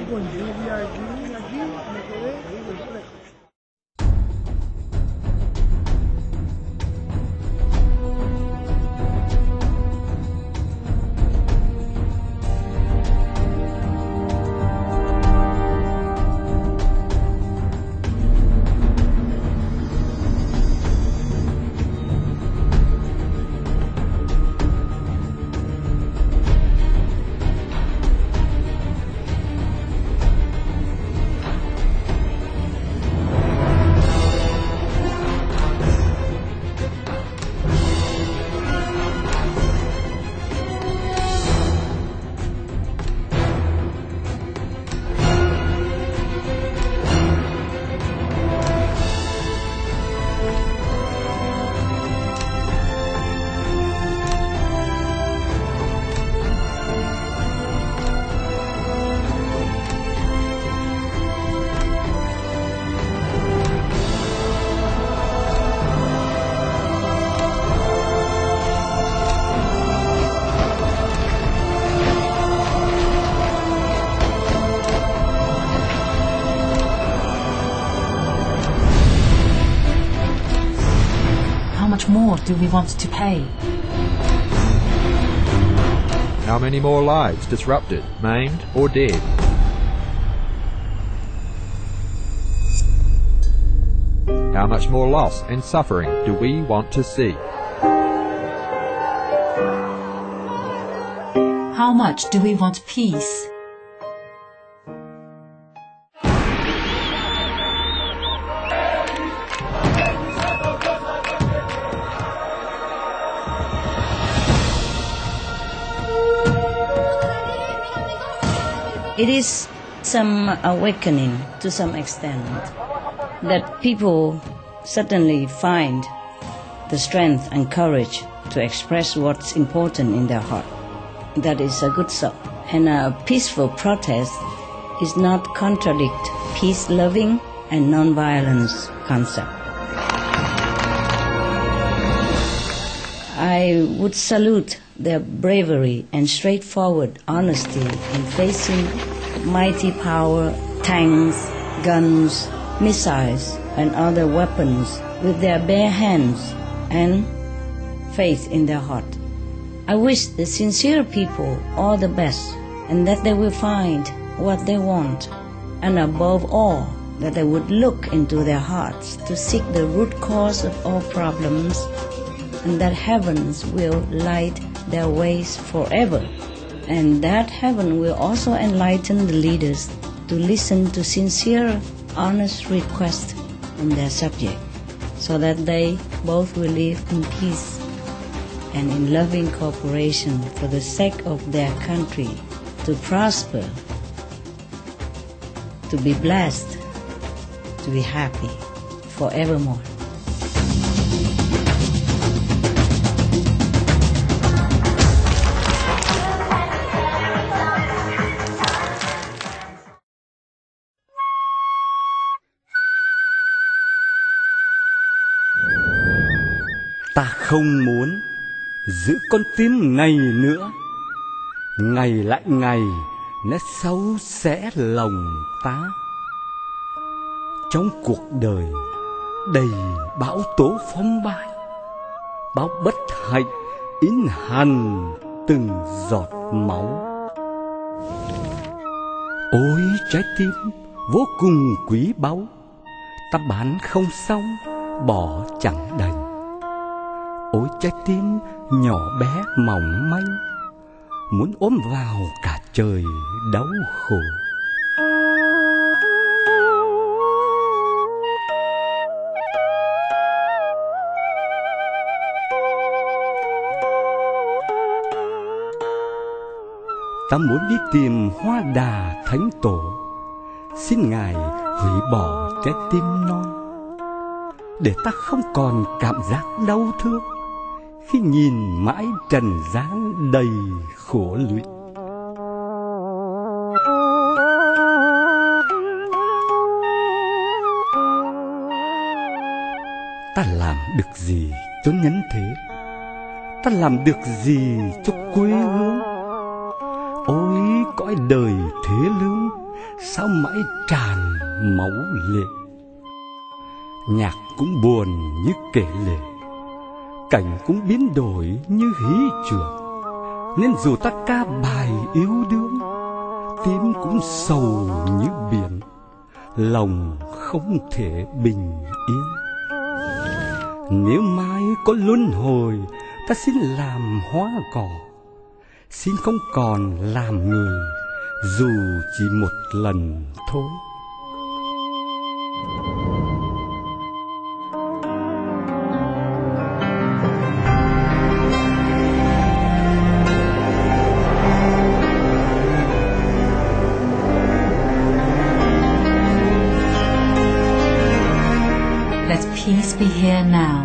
More do we want to pay? How many more lives disrupted, maimed or dead? How much more loss and suffering do we want to see? How much do we want peace? It is some awakening to some extent that people suddenly find the strength and courage to express what's important in their heart. That is a good sign. And a peaceful protest is not contradict peace-loving and non-violence concept. I would salute their bravery and straightforward honesty in facing mighty power, tanks, guns, missiles, and other weapons with their bare hands and faith in their heart. I wish the sincere people all the best, and that they will find what they want, and above all, that they would look into their hearts to seek the root cause of all problems, and that heavens will light their ways forever, and that heaven will also enlighten the leaders to listen to sincere, honest requests from their subject, so that they both will live in peace and in loving cooperation for the sake of their country, to prosper, to be blessed, to be happy forevermore. Ta không muốn giữ con tim này nữa, ngày lại ngày nó xấu xé lòng ta. Trong cuộc đời đầy bão tố phong ba, bao bất hạnh in hằn từng giọt máu. Ôi trái tim vô cùng quý báu, ta bán không xong bỏ chẳng đành. Ôi trái tim nhỏ bé mỏng manh, muốn ôm vào cả trời đau khổ. Ta muốn đi tìm Hoa Đà Thánh Tổ, xin Ngài hủy bỏ trái tim non, để ta không còn cảm giác đau thương khi nhìn mãi trần gian đầy khổ lụy. Ta làm được gì cho nhân thế? Ta làm được gì cho quê hương? Ôi cõi đời thế lương, sao mãi tràn máu lệ? Nhạc cũng buồn như kể lể, cảnh cũng biến đổi như hí trượt, nên dù ta ca bài yêu đương, tim cũng sầu như biển, lòng không thể bình yên. Nếu mai có luân hồi, ta xin làm hoa cỏ, xin không còn làm người, dù chỉ một lần thôi. Let peace be here now.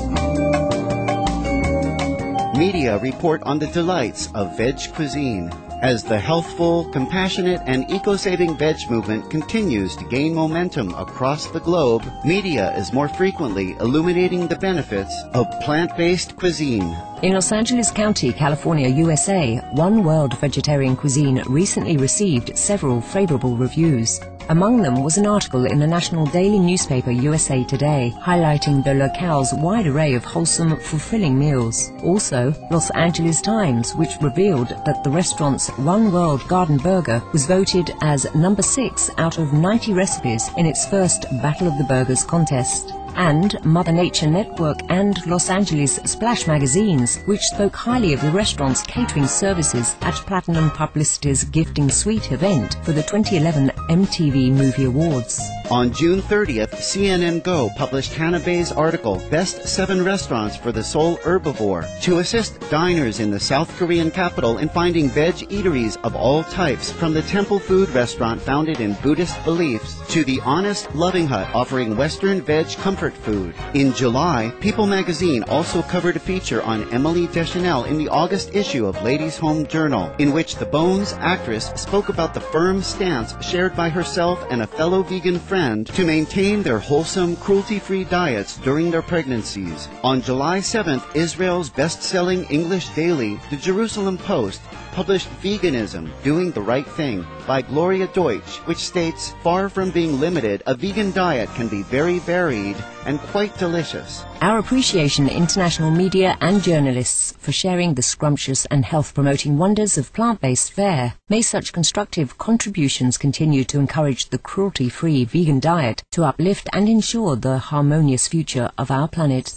Media report on the delights of veg cuisine. As the healthful, compassionate, and eco-saving veg movement continues to gain momentum across the globe, media is more frequently illuminating the benefits of plant-based cuisine. In Los Angeles County, California, U S A, One World Vegetarian Cuisine recently received several favorable reviews. Among them was an article in the national daily newspaper U S A Today, highlighting the locale's wide array of wholesome, fulfilling meals. Also, Los Angeles Times, which revealed that the restaurant's One World Garden Burger was voted as number six out of ninety recipes in its first Battle of the Burgers contest. And Mother Nature Network and Los Angeles Splash magazines, which spoke highly of the restaurant's catering services at Platinum Publicity's Gifting Suite event for the twenty eleven M T V Movie Awards. On June thirtieth, C N N Go published Hannah Bay's article, Best Seven Restaurants for the Soul Herbivore, to assist diners in the South Korean capital in finding veg eateries of all types, from the temple food restaurant founded in Buddhist beliefs to the Honest Loving Hut offering Western veg comfort food. In July, People magazine also covered a feature on Emily Deschanel in the August issue of Ladies' Home Journal, in which the Bones actress spoke about the firm stance shared by herself and a fellow vegan friend to maintain their wholesome, cruelty-free diets during their pregnancies. On July seventh, Israel's best-selling English daily, The Jerusalem Post, published Veganism, Doing the Right Thing, by Gloria Deutsch, which states, far from being limited, a vegan diet can be very varied and quite delicious. Our appreciation to international media and journalists for sharing the scrumptious and health-promoting wonders of plant-based fare. May such constructive contributions continue to encourage the cruelty-free vegan diet to uplift and ensure the harmonious future of our planet.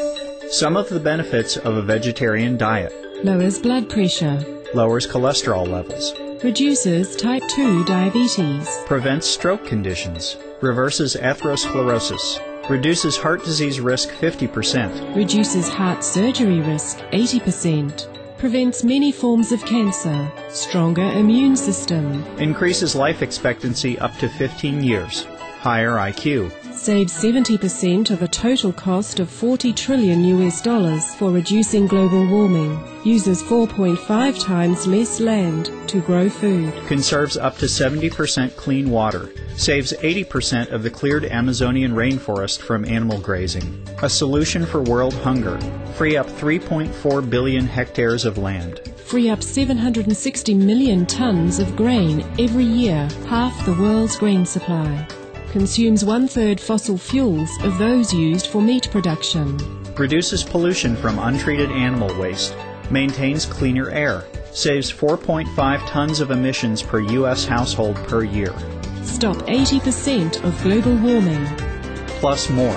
Some of the benefits of a vegetarian diet: lowers blood pressure, lowers cholesterol levels, reduces type two diabetes, prevents stroke conditions, reverses atherosclerosis, reduces heart disease risk fifty percent, reduces heart surgery risk eighty percent, prevents many forms of cancer, stronger immune system, increases life expectancy up to fifteen years, higher I Q, saves seventy percent of a total cost of forty trillion U S dollars for reducing global warming, uses four point five times less land to grow food, conserves up to seventy percent clean water, saves eighty percent of the cleared Amazonian rainforest from animal grazing, a solution for world hunger, free up three point four billion hectares of land, free up seven hundred sixty million tons of grain every year, half the world's grain supply, consumes one-third fossil fuels of those used for meat production, reduces pollution from untreated animal waste, maintains cleaner air, saves four point five tons of emissions per U S household per year. Stop eighty percent of global warming. Plus more.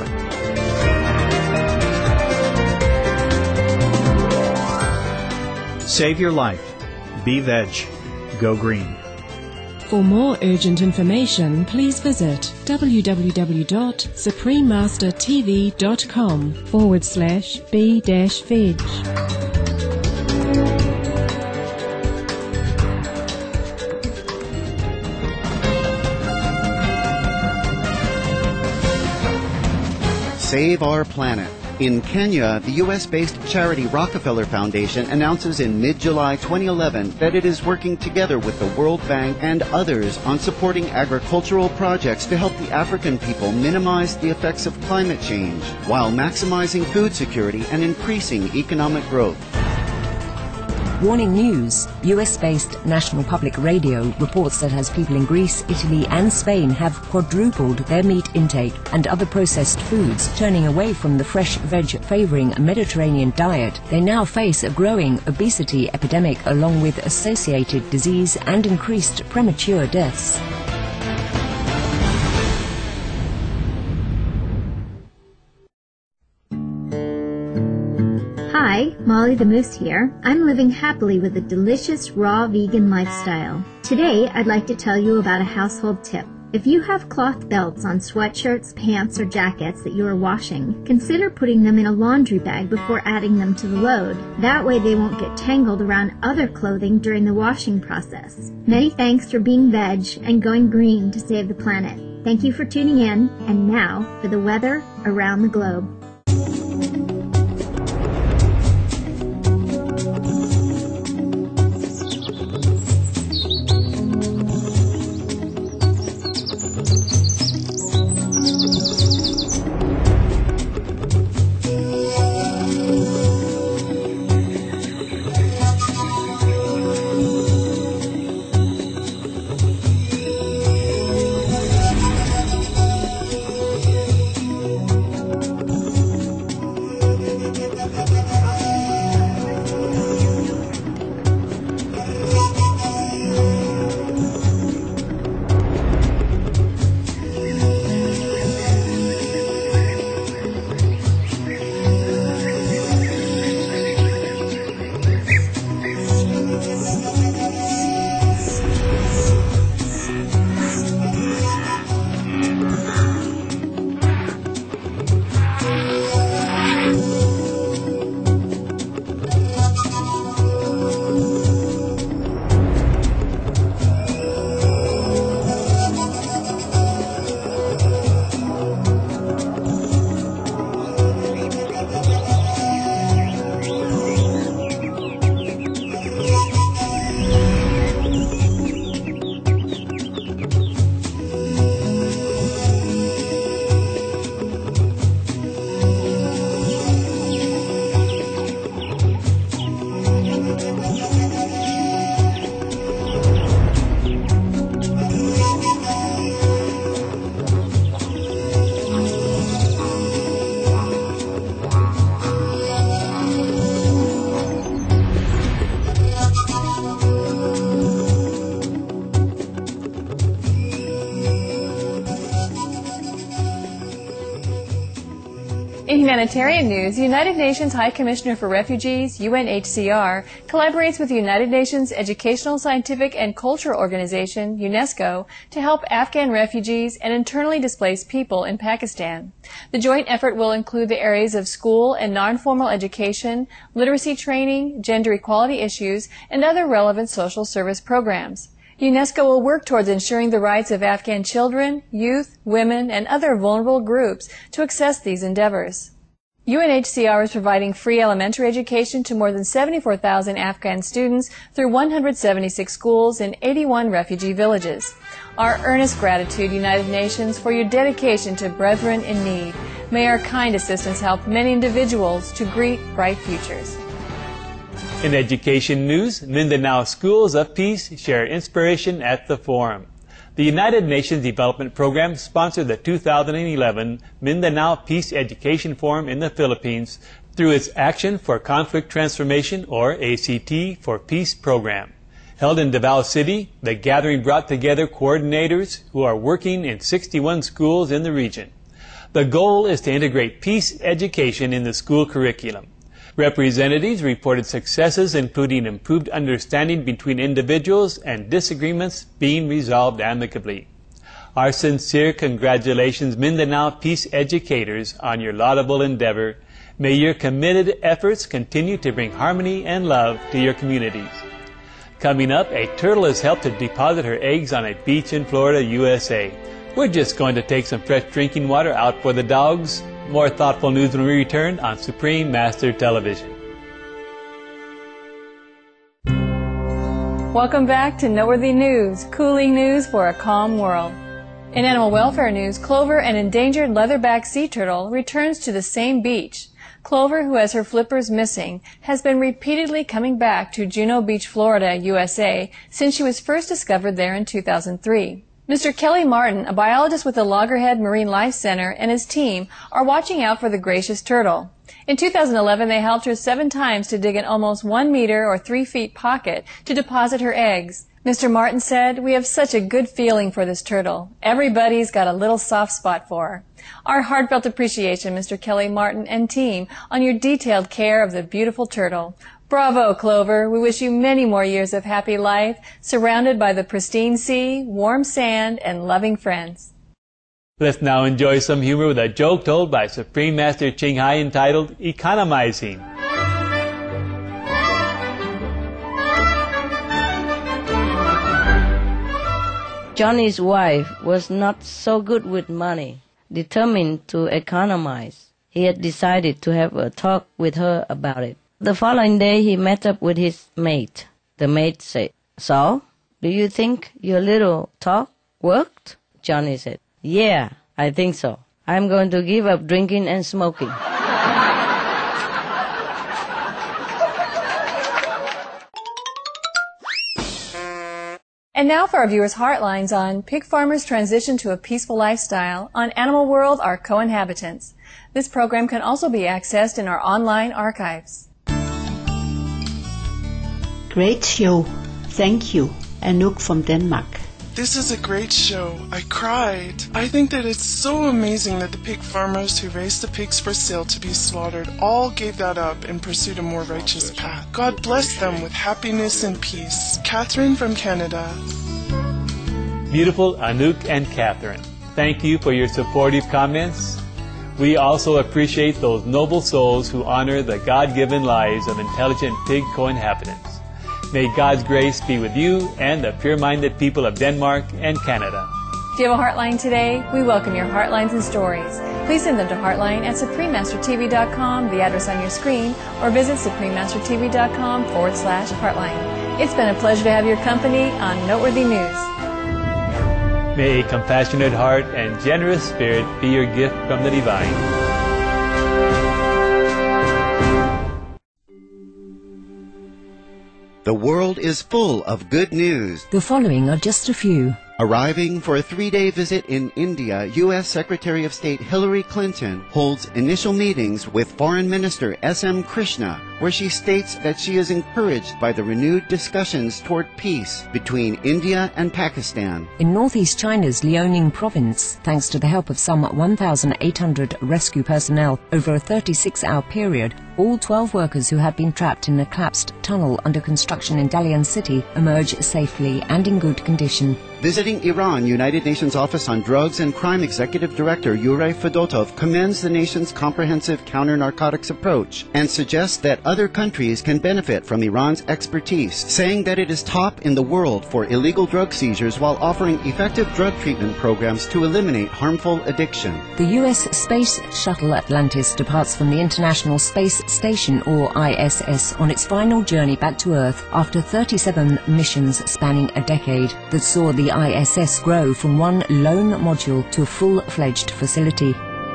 Save your life. Be veg. Go green. For more urgent information, please visit www.suprememastertv.com forward slash b dash veg. Save our planet. In Kenya, the U S-based charity Rockefeller Foundation announces in mid-July twenty eleven that it is working together with the World Bank and others on supporting agricultural projects to help the African people minimize the effects of climate change while maximizing food security and increasing economic growth. Warning News, U S-based National Public Radio, reports that as people in Greece, Italy and Spain have quadrupled their meat intake and other processed foods, turning away from the fresh veg favoring a Mediterranean diet, they now face a growing obesity epidemic along with associated disease and increased premature deaths. Hi, Molly the Moose here. I'm living happily with a delicious raw vegan lifestyle. Today, I'd like to tell you about a household tip. If you have cloth belts on sweatshirts, pants, or jackets that you are washing, consider putting them in a laundry bag before adding them to the load. That way they won't get tangled around other clothing during the washing process. Many thanks for being veg and going green to save the planet. Thank you for tuning in, and now for the weather around the globe. In humanitarian news, the United Nations High Commissioner for Refugees, U N H C R, collaborates with the United Nations Educational, Scientific and Cultural Organization, UNESCO, to help Afghan refugees and internally displaced people in Pakistan. The joint effort will include the areas of school and non-formal education, literacy training, gender equality issues, and other relevant social service programs. UNESCO will work towards ensuring the rights of Afghan children, youth, women, and other vulnerable groups to access these endeavors. U N H C R is providing free elementary education to more than seventy-four thousand Afghan students through one hundred seventy-six schools in eighty-one refugee villages. Our earnest gratitude, United Nations, for your dedication to brethren in need. May our kind assistance help many individuals to greet bright futures. In education news, Mindanao Schools of Peace share inspiration at the forum. The United Nations Development Program sponsored the two thousand eleven Mindanao Peace Education Forum in the Philippines through its Action for Conflict Transformation, or A C T for Peace program. Held in Davao City, the gathering brought together coordinators who are working in sixty-one schools in the region. The goal is to integrate peace education in the school curriculum. Representatives reported successes including improved understanding between individuals and disagreements being resolved amicably. Our sincere congratulations, Mindanao Peace educators, on your laudable endeavor. May your committed efforts continue to bring harmony and love to your communities. Coming up, a turtle has helped to deposit her eggs on a beach in Florida, U S A. We're just going to take some fresh drinking water out for the dogs. More thoughtful news when we return on Supreme Master Television. Welcome back to Noteworthy News, cooling news for a calm world. In animal welfare news, Clover, an endangered leatherback sea turtle, returns to the same beach. Clover, who has her flippers missing, has been repeatedly coming back to Juno Beach, Florida, U S A, since she was first discovered there in two thousand three. Mister Kelly Martin, a biologist with the Loggerhead Marine Life Center, and his team are watching out for the gracious turtle. In two thousand eleven, they helped her seven times to dig an almost one meter or three feet pocket to deposit her eggs. Mister Martin said, "We have such a good feeling for this turtle. Everybody's got a little soft spot for her." Our heartfelt appreciation, Mister Kelly Martin and team, on your detailed care of the beautiful turtle. Bravo, Clover. We wish you many more years of happy life, surrounded by the pristine sea, warm sand, and loving friends. Let's now enjoy some humor with a joke told by Supreme Master Ching Hai entitled Economizing. Johnny's wife was not so good with money. Determined to economize, he had decided to have a talk with her about it. The following day, he met up with his mate. The mate said, "So, do you think your little talk worked?" Johnny said, "Yeah, I think so. I'm going to give up drinking and smoking." And now for our viewers' heartlines on Pig Farmers' Transition to a Peaceful Lifestyle, on Animal World, Our Co-Inhabitants. This program can also be accessed in our online archives. Great show. Thank you. Anouk from Denmark. This is a great show. I cried. I think that it's so amazing that the pig farmers who raised the pigs for sale to be slaughtered all gave that up and pursued a more righteous path. God bless them with happiness and peace. Catherine from Canada. Beautiful Anouk and Catherine, thank you for your supportive comments. We also appreciate those noble souls who honor the God-given lives of intelligent pig co-inhabitants. May God's grace be with you and the pure-minded people of Denmark and Canada. Do you have a Heartline today? We welcome your Heartlines and stories. Please send them to Heartline at Supreme Master T V dot com, the address on your screen, or visit Supreme Master T V dot com forward slash Heartline. It's been a pleasure to have your company on Noteworthy News. May a compassionate heart and generous spirit be your gift from the divine. The world is full of good news. The following are just a few. Arriving for a three-day visit in India, U S Secretary of State Hillary Clinton holds initial meetings with Foreign Minister S M Krishna where she states that she is encouraged by the renewed discussions toward peace between India and Pakistan. In northeast China's Liaoning province, thanks to the help of some one thousand eight hundred rescue personnel over a thirty-six hour period, all twelve workers who had been trapped in a collapsed tunnel under construction in Dalian City emerge safely and in good condition. Visiting Iran, United Nations Office on Drugs and Crime Executive Director Yuri Fedotov commends the nation's comprehensive counter-narcotics approach and suggests that other countries can benefit from Iran's expertise, saying that it is top in the world for illegal drug seizures while offering effective drug treatment programs to eliminate harmful addiction. The U S Space Shuttle Atlantis departs from the International Space Station, or I S S, on its final journey back to Earth after thirty-seven missions spanning a decade that saw the I S S grow from one lone module to a full-fledged facility.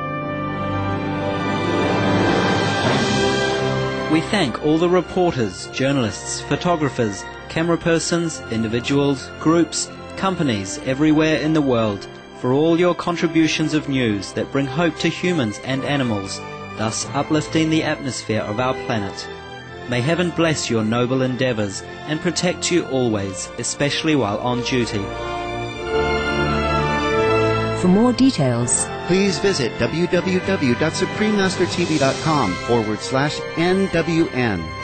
We thank all the reporters, journalists, photographers, camera persons, individuals, groups, companies everywhere in the world for all your contributions of news that bring hope to humans and animals, thus uplifting the atmosphere of our planet. May heaven bless your noble endeavors and protect you always, especially while on duty. For more details, please visit w w w dot supreme master t v dot com forward slash N W N.